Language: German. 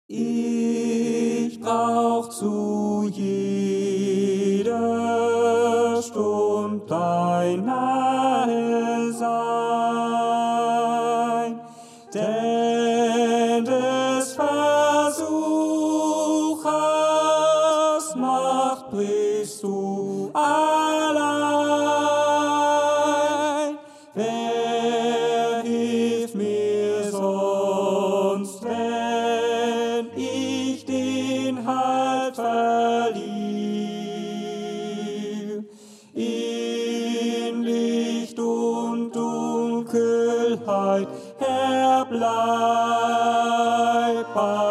Ich brauch zu jeder Stund dein Nahesein, denn des Versuchers Macht brichst du allein. Wer hilft mir sonst, wenn ich den Halt verliere? In Licht und Dunkelheit, Herr, bleib bei